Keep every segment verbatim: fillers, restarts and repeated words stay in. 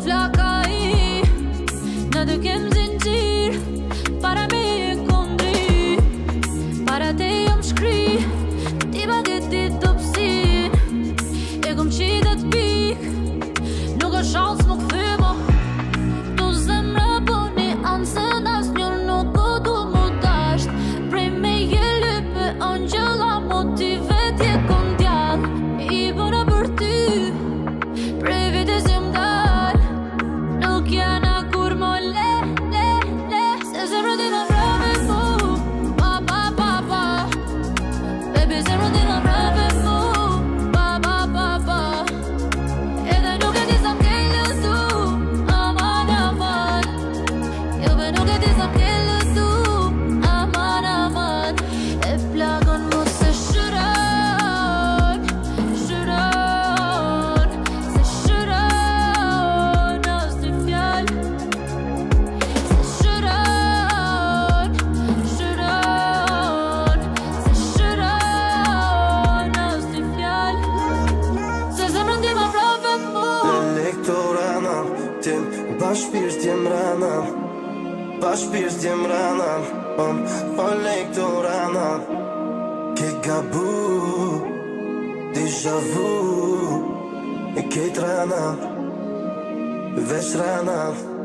flaka i në dy kem zinxhir, para me e kondri, para te jom shkri, ti bageti të pësin, e kom qidet pik, nuk është shans më këthymo, tu zemra bëni anë se nas një nuk o du mu dasht, prej me je lype angjëlla motivet je kondjall, i bëra për ty, prej vites jem dal, nuk jana kur mo le, le, le, se zemra ti në vrave mu, pa, pa, pa, pa, baby zemra ti në vrave mu, pa, pa, pa, pa, edhe nuk e ti sa m'ke lëtu, aman, aman, jo be nuk e ti sa m'ke lëtu, aman, aman, e plagon mu se shëron, shëron, se shëron, as t'i fjall, se shëron, shëron, se shëron, as t'i fjall, se zemrën ti ma vrave mu. Lektorana, tim bashkëpirës t'jem rana, bashkëpirës t'jem rana, on, o lektorana, ke gabu, déjà vu, e kejt rana, veç rana.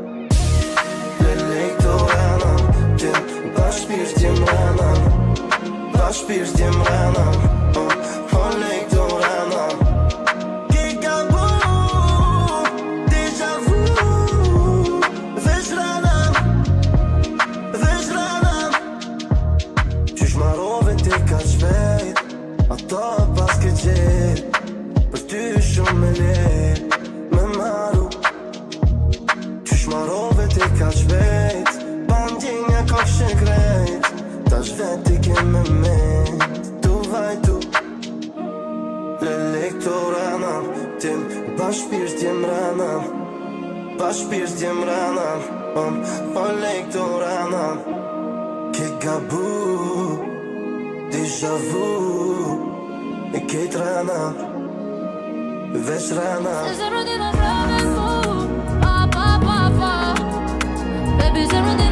Lektorana, tim bashkëpirës t'jem rana, bashkëpirës t'jem rana, on, o lektorana, ke gabu, déjà vu, veç rana, veç rana. Qysh marrove ti ka shpejt, ato pas ke gjet, për ty shumë me let, me maru. Qysh marrove ti ka shpejt, pa ndjenja ka shkrejt, tash vet i ke me met, tu vajtu. Lektorana, tim bashkëpirës t'jem rana, bashkëpirës t'jem rana, on, o lektorana, ke gabu, déjà vu, e kejt rana, veç rana. Se zemrën ti në vrave mu, pa, pa, pa, pa, baby zemrën ti